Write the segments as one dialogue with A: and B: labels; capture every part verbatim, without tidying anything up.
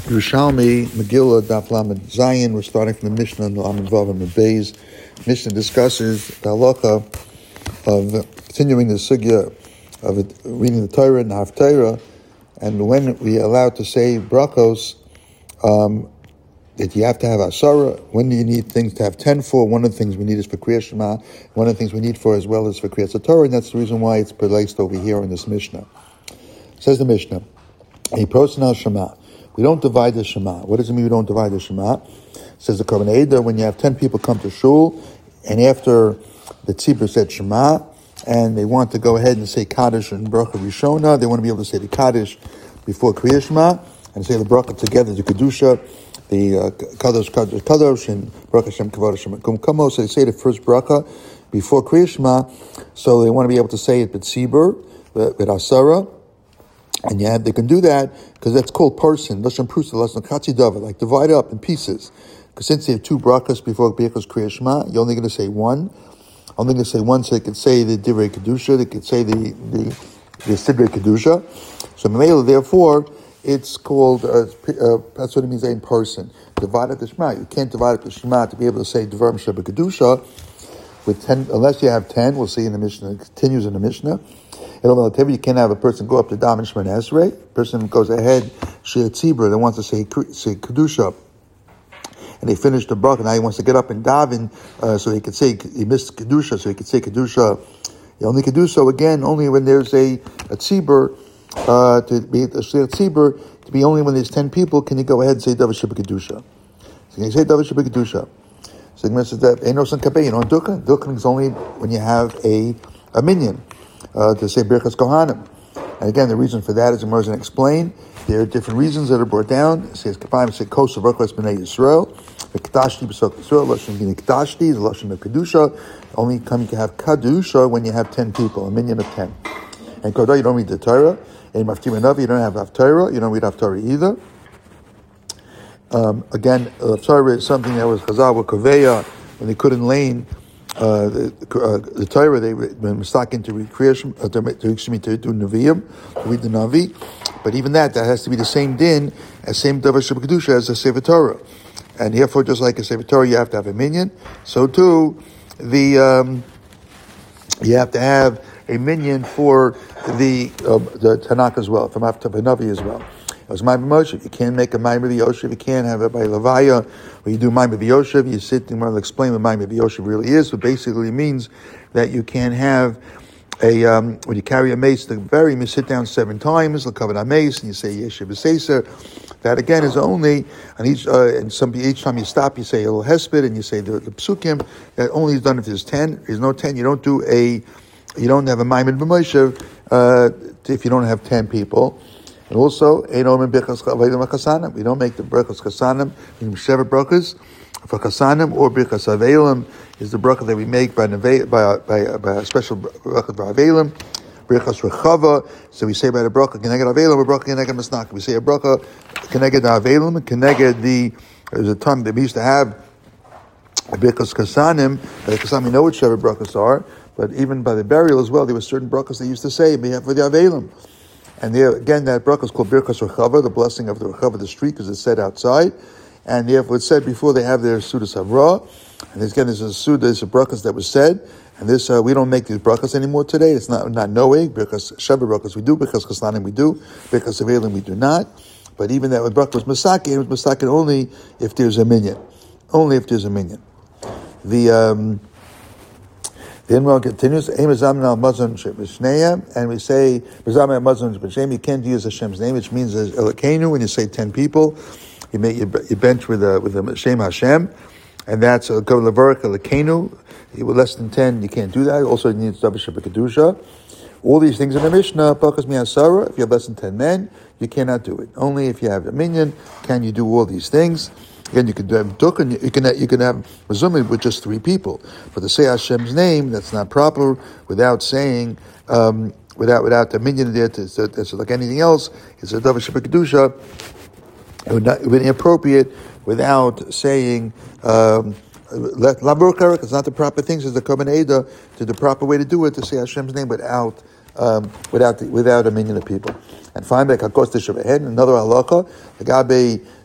A: Yerushalmi, Megillah, Daf Lamed Zayin. We're starting from the Mishnah and the Lamed Vav and the Beis. Mishnah discusses the halacha of continuing the sugya of it, reading the Torah and the Haftarah, and when we are allowed to say brachos, um, that you have to have asara. When do you need things to have ten for? One of the things we need is for Kriyas Shema. One of the things we need for as well is for Kriyas Torah, and that's the reason why it's placed over here in this Mishnah. Says the Mishnah, a personal Shema. We don't divide the Shema. What does it mean we don't divide the Shema? Says the Kohen Eder, when you have ten people come to shul, and after the tzibur said Shema, and they want to go ahead and say Kaddish and Bracha Rishona, they want to be able to say the Kaddish before Kriyas Shema, and say the Bracha together, the Kedusha, the uh, Kadosh, Kadosh, Kadosh, and Bracha Shem Kavod Hashem Kum Kamo, so they say the first Bracha before Kriyas Shema, so they want to be able to say it with tzibur, with Asara, and yeah, they can do that because that's called person. Lashon prusa, lashon chatzi davar, like divide up in pieces. Because since they have two brachas before Birchas Kriyas Shema, you're only going to say one. Only going to say one, so they could say the divrei kedusha, they could say the the the sidrei kedusha. So Mamela, therefore, it's called uh, uh, that's what it means in person. Divide up the Shema. You can't divide up the Shema to be able to say Dvarim Sheba Kedusha with ten, unless you have ten. We'll see in the Mishnah. It continues in the Mishnah. You can't have a person go up to Dam and Shemon Esrei. A person goes ahead, Shir Tzibur, that wants to say, say Kedusha, and they finish the bracha. Now he wants to get up and daven, uh, so he could say, he missed Kedusha, so he could say Kedusha. He only could do so again, only when there's a, a Tzibur, uh, to be a Shir Tzibur, to be only when there's ten people, can you go ahead and say Davar Sheba Kedusha? So can you say Davar Sheba Kedusha? So the says that, Ein Osan Kapei, you know, Dukkan. Dukkan is only when you have a, a minion. Uh, to say Birchas Kohanim. And again, the reason for that is Gemara going to explain. There are different reasons that are brought down. It says, Kapayim say, Kos of Rachos B'nai Yisrael, the Kedashti B'sok Yisrael, Lashon Gini Kedashti, the Lashon of Kedusha. Only come you can have Kedusha when you have ten people, a minion of ten. And Kodah, you don't read the Torah. And Maftim Navi, you don't have Haftarah, you don't read Haftarah either. Um, again, Haftarah is something that was Chazal with Koveya, when they couldn't lane Uh, the, uh, the Torah, they were mistaken to read creation, uh, to, to, to do Nevi'im, to read the Navi. But even that, that has to be the same din, as same Davar Sheba Kedusha as a Sefer Torah. And therefore, just like a Sefer Torah, you have to have a minion. So too, the um, you have to have a minion for the uh, the Tanakh as well, from after Navi as well. It was Maimon Moshe. You can't make a Maimon V'Yoshev. You can't have it by Levaya. When you do Maimon V'Yoshev, you sit and we'll explain what Maimon V'Yoshev really is. So basically, it means that you can't have a um, when you carry a mace, the very you sit down seven times, cover that mace, and you say Yeshiv B'Seiser. That again is only on each uh, and some each time you stop, you say a little hesped, and you say the, the psukim. That only is done if there's ten. If there's no ten, you don't do a you don't have a Maimon V'Moshev uh, if you don't have ten people. And also, we don't make the brachas chasanim, meaning sheva brachas for chasanim, or brachas avelim is the bracha that we make by by by, by a special bracha by avelim, brachas rechava. So we say by the bracha keneged avelim, or bracha keneged masnak. We say a bracha keneged avelim, keneged the. There's a time that we used to have brachas chasanim. By chasanim, we know what sheva brachas are, but even by the burial as well, there were certain brachas they used to say for the avelim. And there, again, that bracha is called Birchas Rechava, the blessing of the Rechava, the street, because it's said outside. And therefore it's said before they have their Sudas Havra. And again, there's a Suda, there's a brachas that was said. And this, uh, we don't make these brachas anymore today. It's not not knowing. Birchas Sheva brachas we do, Birchas Chasanim we do, Birchas Avelim we do not. But even that bracha was Masakin, it was Masakin only if there's a minion. Only if there's a minion. The, um, The Imran continues, and we say, you can't use Hashem's name, which means Elokeinu, when you say ten people, you make your, your bench with a, with a Shem Hashem, and that's a go Levarik Elokeinu. With less than ten, you can't do that. Also, you need Davar Sheba Kedusha. All these things in the Mishnah, Pakas Mi'asara, if you have less than ten men, you cannot do it. Only if you have a minion can you do all these things. Again, you can have Dukkan, you can you can have Mazumim with just three people. But to say Hashem's name, that's not proper without saying, um, without without the minion there, to, to, to, like anything else, it's a Davar Sheba Kedusha. It would not it would be inappropriate without saying, um, Labur Karak, it's not the proper things, it's the Kohen Eder, to the proper way to do it, to say Hashem's name without um, without the, without a minion of people. And finally, another halacha, the Gabe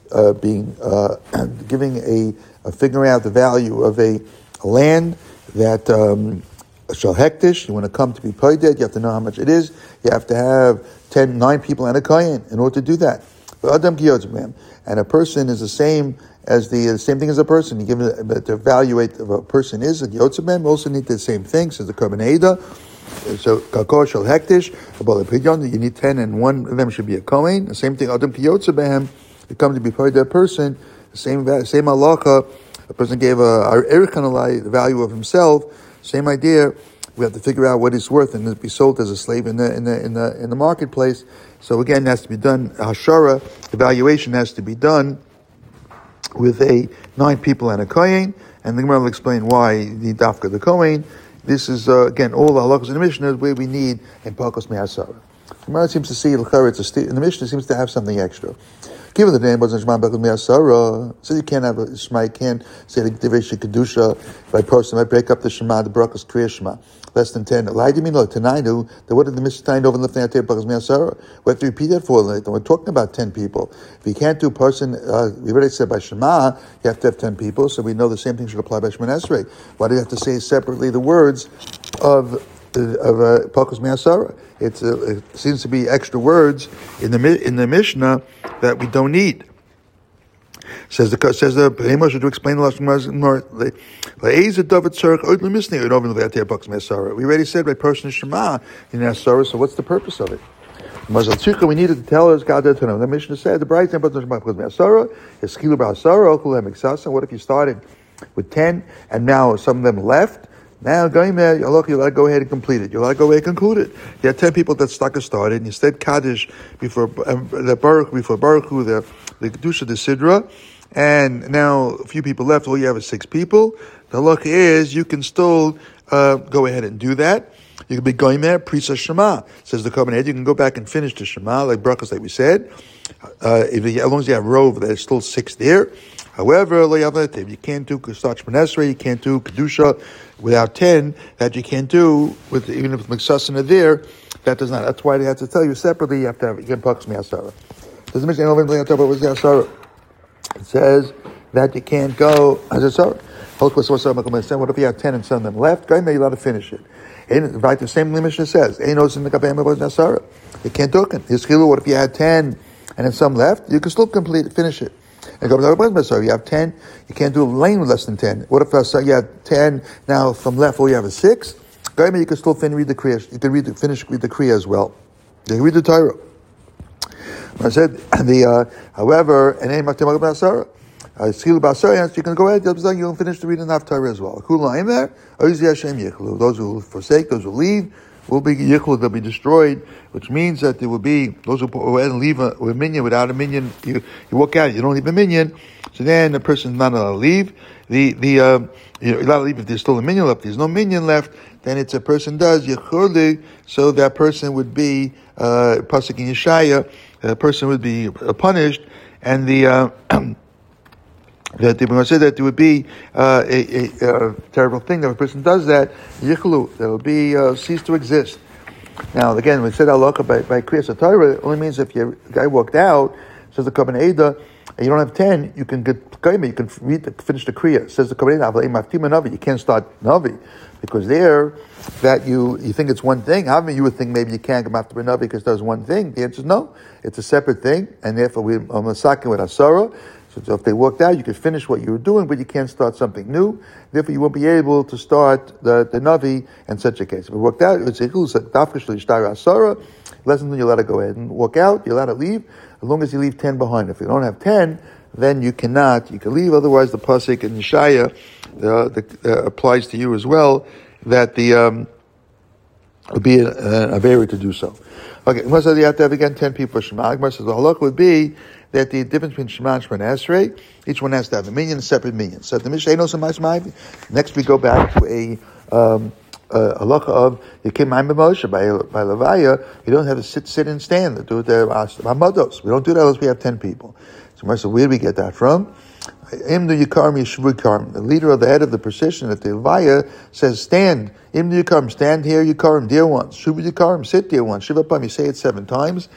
A: uh, being uh, giving a, a figuring out the value of a, a land that um, shall hektish. You want to come to be paid, you have to know how much it is. You have to have ten, nine people and a kohen in order to do that. But Adam Kiyotzim, and a person is the same as the, the same thing as a person. You give it to evaluate if a person is a Yotzim, also need the same thing, says the Korban Eda. So kakor shel hektish, you need ten, and one of them should be a kohen. The same thing, Adam Kiyotzim, to come to be paid that person. The same same halacha. A person gave a erichanalai, the value of himself. Same idea. We have to figure out what it's worth and it be sold as a slave in the in the in the in the marketplace. So again, it has to be done. Hashara evaluation has to be done with a nine people and a kohen. And the Gemara will explain why you need dafka the kohen. This is uh, again all the halachas in the Mishnah where we need in Pakos Me'asara. The Gemara seems to see it's a in the Mishnah seems to have something extra. Given the name wasn't Shema Pakos Me'asara, so you can't have a Shema. You can't say the Divish Kedusha by person. I break up the Shema, the Brachos Kriya Shema. Less than ten. Why do you mean like Tanainu? That what did the Mishnah over the lifting out there Pakos Me'asara? We have to repeat that for like, we're talking about ten people. If you can't do person, uh, we already said by Shema, you have to have ten people. So we know the same thing should apply by Shemon Esrei. Why do you have to say separately the words of of uh, Pakos Me'asara? It's uh, it seems to be extra words in the in the Mishnah that we don't need. Says the says the Amos to explain the last more. We already said by person is Shema in Asara, so what's the purpose of it? We needed to tell us God to know. The Mishnah said the bright time because Asara is Skilu Ba'asara. What if you started with ten and now some of them left? Now going there, you let to go ahead and complete it. You let to go ahead and conclude it. You had ten people that stuck a started, and you said Kaddish before um, the Baruch, before Baruch, the the Kedusha, the Sidra, and now a few people left. All you have is six people. The halacha is you can still uh, go ahead and do that. You can be going there, Prisa Shema. Says the Korban Ed, you can go back and finish the Shema, like brachos, like we said. Uh, if you, as long as you have rov, there's still six there. However, you can't do Kustach Shmonesrei, you can't do Kedusha without ten, that you can't do with even if Miksasana are there, that does not. That's why they have to tell you separately, you have to have, you can Pakos Me'asara. Does it mention anything about what's the Asara? It says that you can't go as a Asara. What if you have ten and some of them left? Go ahead, you're allowed to finish it. And right, the same Mishnah says, you can't do it. What if you had ten and then some left? You can still complete it, finish it. And go so you have ten, you can't do a lane with less than ten. What if uh, so you have ten now from left, all you have is six? Go ahead, you can still fin- read the Kriya. You can read the, finish read the Kriya as well. You can read the Torah. I said the uh, however, and then Maktim Basara. Skilu Basara, you can go ahead, you can finish the reading of Torah as well. Those who forsake, those who leave, will be yichlu, they'll be destroyed, which means that there will be those who go ahead and leave a, a minion without a minion. You, you walk out, you don't leave a minion, so then the person's not allowed to leave. The the uh, you're allowed to leave if there's still a minion left. If there's no minion left, then it's a person does yichlu, so that person would be uh, pasuk in Yeshaya. The person would be uh, punished, and the. Uh, That they going to say that there would be uh, a, a, a terrible thing that if a person does that, yichlu, there will be uh, cease to exist. Now again, we said halacha by by kriyas Torah, it only means if your guy walked out, says the Korban Eda, and you don't have ten, you can get you can read the, finish the kriya. Says the Korban Eda, you can't start navi because there that you you think it's one thing. How many you would think maybe you can't come after a navi because there's one thing? The answer is no, it's a separate thing, and therefore we are masakin with asara. So if they walked out, you could finish what you were doing, but you can't start something new. Therefore, you won't be able to start the, the Navi in such a case. If it worked out, it's a asara. Lesson, you let it go ahead and walk out. You're allowed to leave as long as you leave ten behind. If you don't have ten, then you cannot. You can leave. Otherwise, the pasuk in Yeshaya uh, the, uh, applies to you as well. That the um, would be a, a barrier to do so. Okay, you have to have again ten people for Shema. Gemara says the halakha would be that the difference between Shema and Shemon Esrei, each one has to have a minion, a separate minion. So the Mishnah knows some. Next, we go back to a um, a halakha of Yekim Ma'im B'Moshe by by Levaya. You don't have to sit, sit and stand. Do the Hamados. We don't do that unless we have ten people. So, so where do we get that from? Imdu Yikarim Yishvu Yikarim. The leader of the head of the procession at the Levaya says, "Stand, Imdu Yikarim, stand here, Yikarim, dear ones. Shuvu Yikarim, sit, dear ones. Shiva Pam, you say it seven times."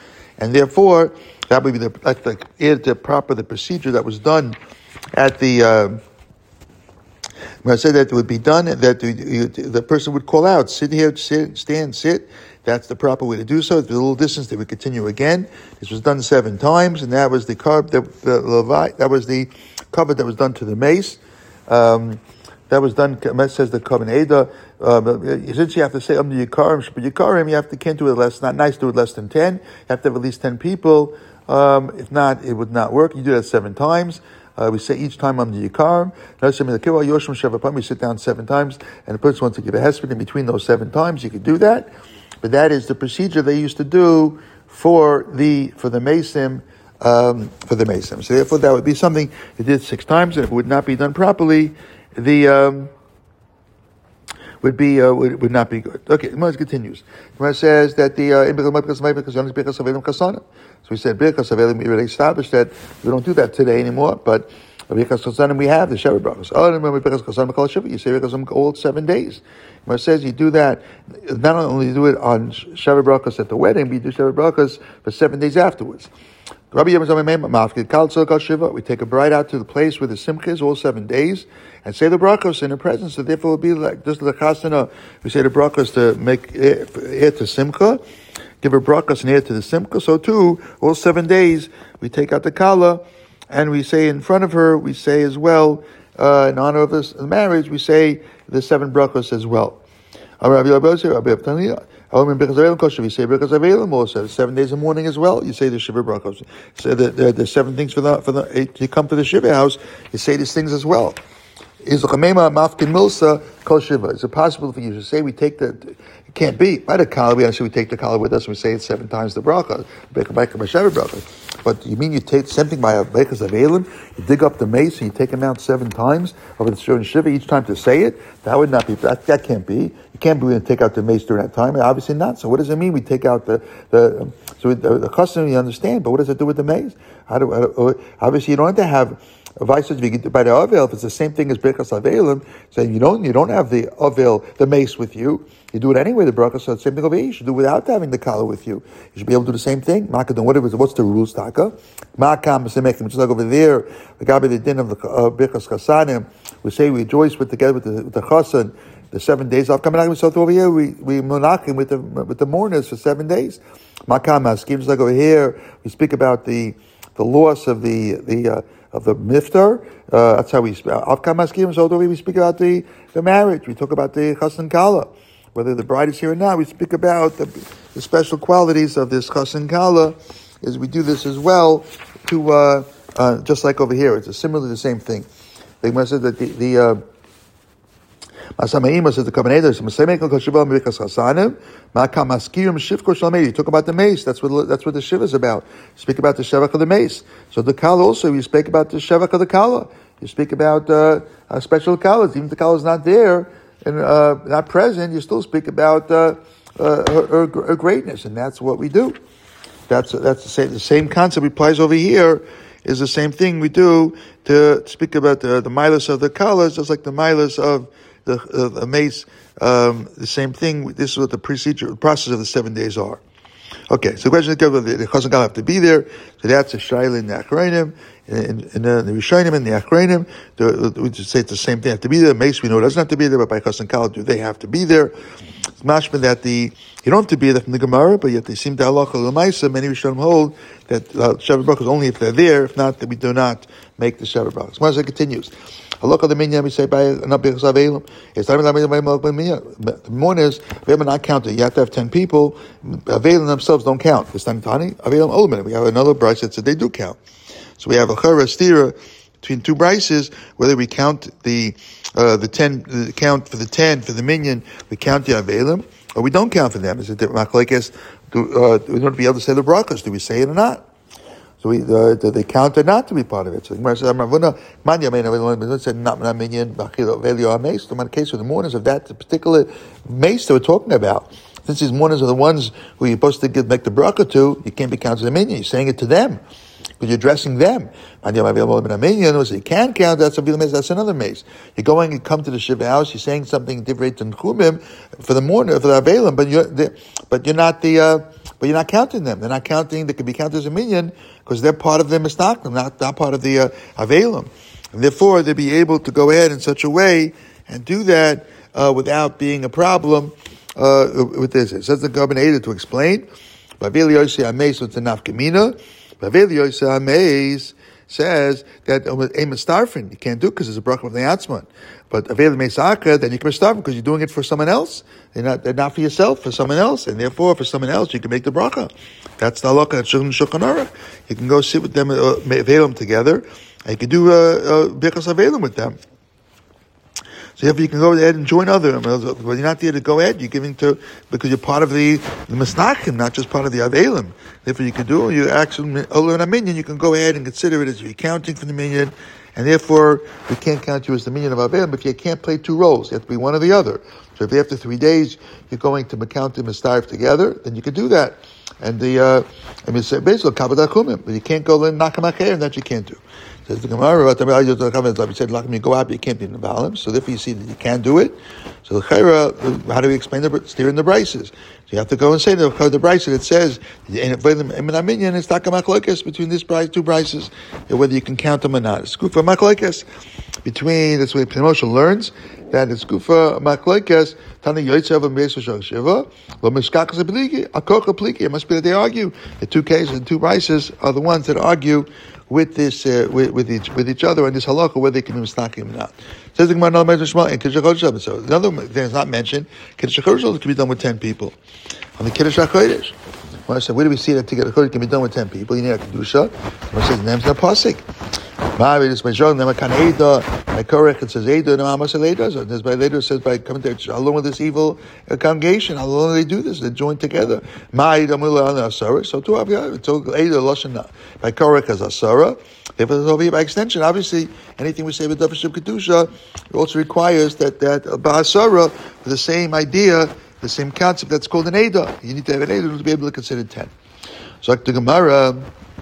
A: and therefore that would be the like the, the proper the procedure that was done at the. Uh, when I said that it would be done, that the, the person would call out, sit here, sit, stand, sit. That's the proper way to do so. If there's a little distance, they would continue again. This was done seven times, and that was the carb, the, the Levi, that was the cover that was done to the mace. Um, that was done. It says the Kavan Eda. Uh, since you have to say um the Yikarim, but Yikarim, you have to can't do it less. Not nice to do it less than ten. You have to have at least ten people. Um, if not, it would not work. You do that seven times. Uh, we say each time I'm the Yikarim. We sit down seven times, and the person wants to give a hesped in between those seven times. You could do that, but that is the procedure they used to do for the for the Mesim, um, for the Mesim. So therefore, that would be something they did six times, and if it would not be done properly, the um, would be uh, would, would not be good. Okay, the Gemara continues. The Gemara says that the uh, so we said Birkas Avelim. We already established that we don't do that today anymore, but Birkas Chasanim we have the Sheva Brachos. Oh, remember Birkas Chasanim Kol Shiva. You say Birkas Chasanim all seven days. The Gemara says you do that. Not only do it on Sheva Brachos at the wedding, but you do Sheva Brachos for seven days afterwards. We take a bride out to the place where the simcha is all seven days and say the brachos in her presence. So therefore, it will be like just the chasana. We say the brachos to make heir to simcha, give her brachos and heir to the simcha. So too, all seven days we take out the kala and we say in front of her. We say as well uh, in honor of this the marriage. We say the seven brachos as well. You say Birkas Avelim also seven days in the morning as well. You say the Shiva Brachos. So the, the the seven things for the for the you come to the Shiva house. You say these things as well. Is Mafkin Milsa Kol Shiva? Is it possible for you to say we take the? It can't be by the kala. We actually we take the kala with us. And we say it seven times the bracha. But you mean you take something by a Birkas Avelim? You dig up the mace and you take them out seven times over the Shiva Shiva each time to say it. That would not be. That, that can't be. You can't be going to take out the mace during that time. Obviously not. So what does it mean? We take out the the so the, the custom you understand, but what does it do with the mace? How do, how, obviously you don't have to have a vice by the Avel. If it's the same thing as Birkas Avelim, saying you don't you don't have the Avel, the mace with you. You do it anyway. The bracha, so the same thing over here. You should do it without having the kala with you. You should be able to do the same thing. Makadon, what is what's the rules? Taka makam semekim. Just like over there, the gabi the din of the uh, Birkas Chasanim. We say we rejoice with together with the, with the chasan. The seven days of coming so over here we we monakim with the with the mourners for seven days. Makam askim. Just like over here, we speak about the the loss of the the. Uh, of the miftar, uh, that's how we speak. Avkam askim. So over here we speak about the the marriage. We talk about the chasan kala. Whether the bride is here or not, we speak about the, the special qualities of this chasan kala. Is we do this as well to uh, uh, just like over here. It's a similarly the same thing. The Gemara says that the the uh, Masamaima says the Kavaneda you talk about the mace. That's what that's what the shiva is about. You speak about the shevach of the mace. So the kala also you speak about the shevach of the kala. You speak about uh, uh, special kalas. Even if the kala is not there and uh, not present, you still speak about uh, uh, her, her, her greatness, and that's what we do. That's that's the same, the same concept applies over here. Is the same thing we do to speak about the the milas of the kalas, just like the milas of the, uh, the mace. Um, the same thing. This is what the procedure, the process of the seven days are. Okay, so the question is whether the chazan kala have to be there. So that's a shayla in the achreinim, in, in the rishonim and the achreinim. We just say it's the same thing. They have to be there. Mace we know it doesn't have to be there, but by chazan kala do they have to be there? It's mashma that the you don't have to be there from the Gemara, but yet they seem to halacha l'maisa. Many rishonim hold that uh, Sheva Brachos only if they're there. If not, that we do not make the Sheva Brachos. Gemara continues. Halacha the minyan we say by not Birkas Avelim. It's time the mourners we have not counted. You have to have ten people. Avelim themselves don't count. This time Tani Avelim Olamin. We have another brayse that said they do count. So we have a chara stira between two brises, whether we count the uh, the ten the count for the ten for the minyan, we count the Avelim, or we don't count for them. Is it machlekes? Do uh, we want to be able to say the brachos? Do we say it or not? So we, uh, do they count or not to be part of it? So the Gemara says, "Amravuna manya meina said not minyan bachilo velio hameis." The case with the mourners of that particular mace that we're talking about. Since these mourners are the ones who you're supposed to give, make the bracha to, you can't be counted as a minyan. You're saying it to them because you're addressing them. So you can count. That's a mace. That's another mace. You're going, you come to the shiva house. You're saying something different than chumim for the mourner for the avelim, but you're the, but you're not the uh, but you're not counting them. They're not counting, they can be counted as a minyan, because they're part of the misnakim, not, not part of the uh, Avelim. And therefore, they'll be able to go ahead in such a way and do that uh, without being a problem uh, with this. It says the Gaban Eda to explain. Baveli Yosei Ameis with the Nafkamina. Baveli Yosei Ameis says that a mistarfin you can't do because it's a bracha of the atzman. But Aveli Meisaka, then you can mistarfin because you're doing it for someone else. They're not, they're not for yourself, for someone else. And therefore, for someone else, you can make the bracha. That's the halakha at Shulchan Aruch. You can go sit with them, uh, Avelim together, and you can do Birkas uh, uh, Avelim with them. So therefore you can go ahead and join other. But you're not there to go ahead. You're giving to, because you're part of the, the Masnachim, not just part of the Avelim. Therefore you can do, you actually, although in a minion, you can go ahead and consider it as you're counting for the minion. And therefore, we can't count you as the minion of Avelim, but you can't play two roles. You have to be one or the other. So if after three days, you're going to Makount and Mistarif together, then you can do that. And the, uh, I mean, basically, Kabbalah but you can't go in Nakamakair, and that you can't do. Says the Gemara, we said, you go out, but you can't be in the Baalim. So therefore you see that you can't do it. So the Chayra, how do we explain the steering the braces? So you have to go and say the the braces. It says it's takamachlokes between this brace, two braces, whether you can count them or not. It's kufa machlokes between. That's where Moshe learns that it's kufa machlokes. Tani yoytzev and beisoshach shiva lo mishkakas apliki akoch apliki. It must be that they argue. The two cases, the two braces are the ones that argue with this, uh, with, with each with each other, and this halakha whether they can be mistakim or not. Says the Gemara, no mention Shema and Kiddush HaChodesh. So another thing that's not mentioned, Kiddush HaChodesh can be done with ten people. On the Kiddush HaChodesh, when I said, where do we see that Kiddush HaChodesh can be done with ten people? You need a kedusha. When I said the name's not pasik. Ma'avid is by Jordan, then kan Eida, by Korech it says Eida, and Amos Eida. So there's by later it says by coming to along with this evil uh, congregation. How long do they do this? They join together. Ma'id Amula on Asara. So two of you, so Eida Loshana by Korech as Asara. Therefore, it's over here by extension. Obviously, anything we say with Dafashim Kedusha, it also requires that that Ba'asara with the same idea, the same concept that's called an Eida. You need to have an Eida to be able to consider ten. So like the Gemara.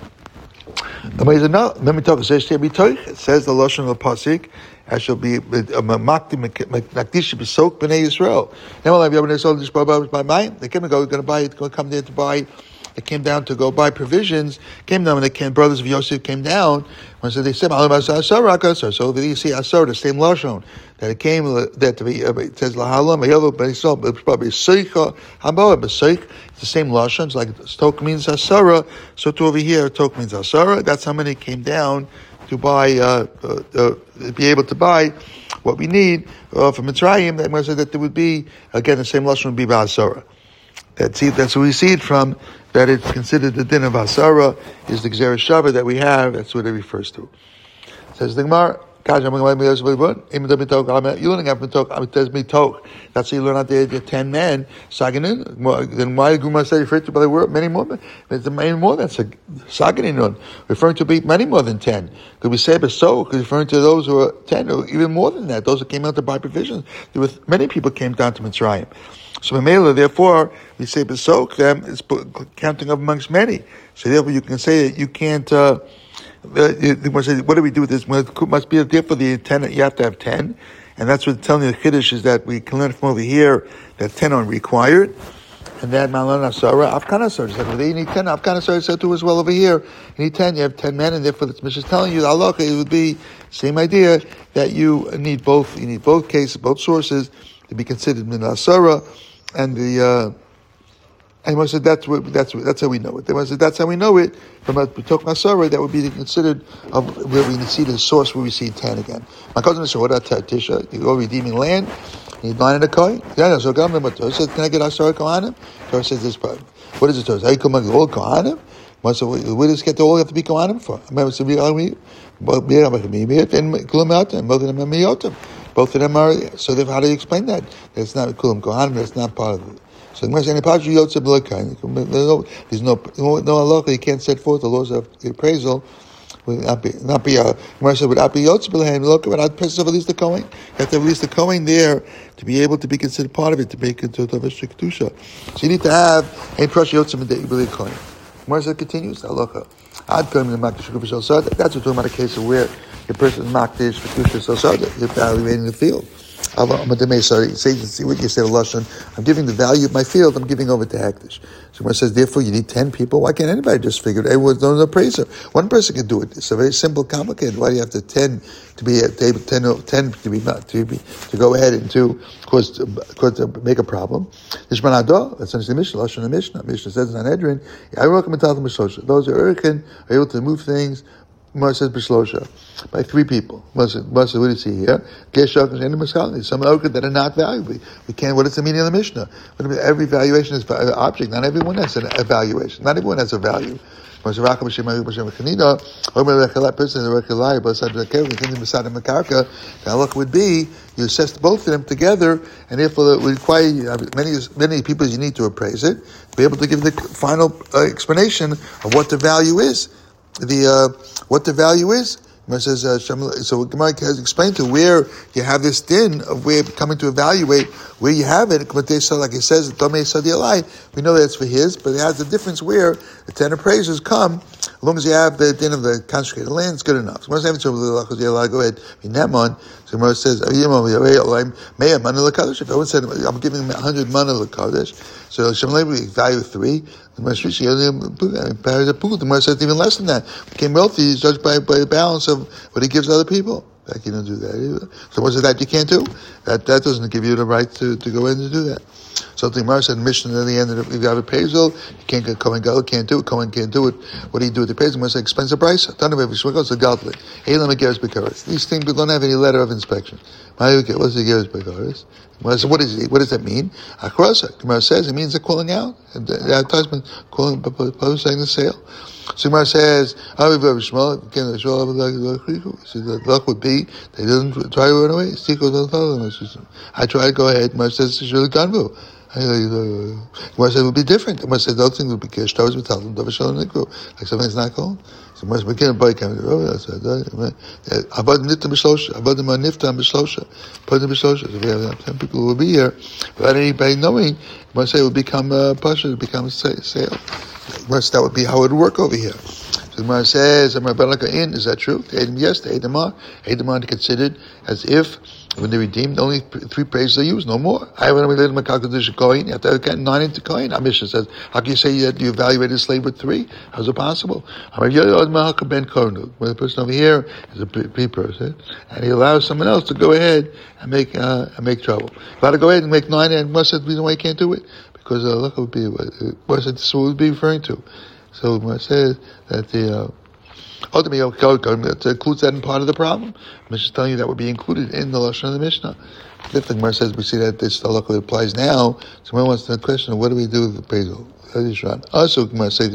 A: Let me talk. It says the Lashon of the Pasik, I shall be Makdi Makdish Besok Bnei Yisrael. Now I'll have Yabnei Yisrael just by mine. They came and go, going to buy, going to come there to buy. They came down to go buy provisions. Came down when they came. Brothers of Yosef came down. When so they said, so over there you see Asar, the same Lashon that it came that to be. It says Lahalam Ayov Beisol. It's probably Seicha Hamba Beseich. It's the same Lashon. It's like Tok means Asara. So to over here, Tok means Asara. That's how many came down to buy, uh, uh, uh, be able to buy what we need uh, from Mitzrayim. That must say that there would be again the same Lashon would be Ba'asara. That's that's where we see it from. That it's considered the din of Asara is the Gzera Shabbat that we have. That's what it refers to. Says the Gemara. You learning mitok. That's how you learn out there. The ten men. Saganin. Then why did Guma say referred to by the word many more? It's many more than Saganin. Referring to be many more than ten. Could we say so? Because referring to those who are ten, or even more than that. Those who came out to buy provisions. There was many people came down to Mitzrayim. So Mamela, therefore, we say besok them is counting up amongst many. So therefore, you can say that you can't. Uh, uh, what do we do with this? Well, it must be therefore the ten. You have to have ten, and that's what telling you the Kiddush is that we can learn from over here that ten are required, and that Malan Asara Afkan Asara said, well, you need ten. Afkan Asara said to as well over here. You need ten. You have ten men, and therefore the Mishnah is telling you the halacha. It would be same idea that you need both. You need both cases, both sources to be considered min Asara. And the uh, and I said that's what that's what, that's how we know it. They said that's how we know it from a Tok Masara. That would be considered of where we see the source where we see ten again. My cousin said, "What about Tisha? You go redeeming land, you need line in a coin." Yeah, no. So Gamla Matos said, "Can I get Asara Kohanim?" Torah says this part. What is it? Torah? How you come all Kohanim? So where does get the all you have to be Kohanim for? I remember so we are we, both me and Kulam both of them are Miyotim. Both of them are, so how do you explain that? That's not Kulam Kohanim, that's not part of it. So the any part you Yotze B'Lokain. There's no no halacha, you can't set forth the laws of the appraisal would not be not be a commercial would not be Yotze B'Lokain, look without presence of at least the Kohen. You have to have at least the Kohen there to be able to be considered part of it, to make it to the Kedusha. So you need to have a pressure Yotze B'Lokain. Commercial continues, halacha. I'd come in the Makdish Kedusha. That's what we're talking about a case of where the person is Makdish Kedusha Sosada, if evaluating the field. Sorry, say, see what you said, Lashon. I'm giving the value of my field, I'm giving over to Hektish. So when it says, therefore, you need ten people, why can't anybody just figure it? Everyone's known an appraiser. One person can do it. It's a very simple, complicated. Why do you have to ten to be able, ten, ten to be to be to go ahead and to cause to, cause to make a problem? Ishman Ado, that's the Mishnah, Lashon the Mishnah. Mishnah says in Sanhedrin, those who are urkin are able to move things. Gemara says b'shlosha, by three people. What do you see here? Some orchid that are not valuable. We can't. What is the meaning of the Mishnah? Every valuation is an object. Not everyone has an evaluation. Not everyone has a value. Person is a reliable. The halakha would be you assess both of them together, and therefore it would require many many people you need to appraise it to be able to give the final uh, explanation of what the value is. The uh, what the value is. Gemara says uh, so. Gemara has explained to where you have this din of where coming to evaluate where you have it. Like it says, we know that it's for his, but it has a difference where the ten appraisers come. As long as you have the din of the consecrated land, it's good enough. So go ahead. So Gemara says, if I would say I'm giving him one hundred mana l'kadosh, so Shem value three. The Gemara says even less than that. Became wealthy is judged by, by the balance of what he gives other people. Like you don't do that either. So what's it that you can't do? That that doesn't give you the right to, to go in and do that. So the Gemara said mission at the end of the, if you have a appraisal, you can't get Kohen Gadol, can't do it, Kohen can't do it. What do you do with the appraisal? Gemara said expensive price. Ton of every goes a godly. These things don't have any letter of inspection. What's the Geras Bekaris? So what is it? What does that mean? Akrasa. Gemara says it means they're calling out. The advertisement calling saying the sale. So Gemara says, so the luck would be they didn't try to run away. I tried to go ahead. Gemara says it's really ganvu. Gemara says it would be different. Gemara says those things would be kish. Towers would tell them like something's not called. So Gemara says a boy came. Avad nifta b'shlosha. Avad nifta b'shlosha. Put in b'shlosha. So we have ten people who will be here without anybody knowing. Gemara says it would become a pasha. It would become a sale. That would be how it would work over here. So the Gemara says, is that true? The Edom, yes, the Edom are. Edom are considered as if when they redeemed, only three praises are used, no more. I haven't related my calculation coin. You have to get nine into coin. Our mission says, how can you say that you evaluated a slave with three? How's it possible? When the person over here is a pre person, and he allows someone else to go ahead and make uh, and make trouble. If I to go ahead and make nine, and what's the reason why you can't do it? Because uh, look, would be what's it this would be referring to. So when it says that the uh, ultimately that includes that in part of the problem, I'm just telling you that would be included in the lashon of the Mishnah. Fifth thing Gemara says we see that this halakha applies now. Someone wants to question, what do we do with the appraisal? Also, Gemara says,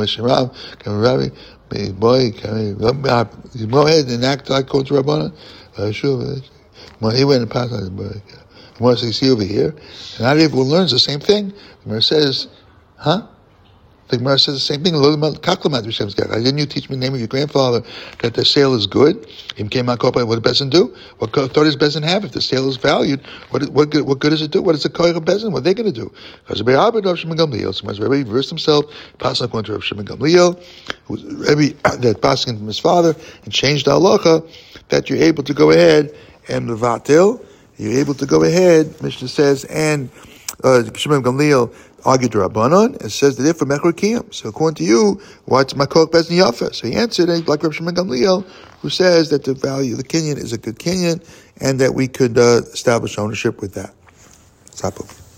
A: boy, go ahead and act like Kol Rabbanan. Sure, he went and passed on the boy. Gemara says, see over here, and not everyone learns the same thing. Gemara says, huh? The Gemara says the same thing. Didn't you teach me the name of your grandfather that the sale is good? Him came out. What does Bezin do? What authority does Bezin have? If the sale is valued, what what good, what good does it do? What is the kohen of Bezin? What are they going to do? Because Rabbi Shimon Gamliel, so Rabbi reversed himself, passed on to Rabbi Shimon Gamliel, who was Rabbi that passed from his father, and changed the halacha that you're able to go ahead and mevatel. You're able to go ahead. Mishnah says, and uh, Shimon Gamliel argued Rabbanon and says that if for Mechor Kiyam. So according to you, what's Makor Bezin Yafa? So he answered like Rabbi Shimon Gamliel, who says that the value of the Kinyan is a good Kinyan and that we could uh, establish ownership with that. Sapo.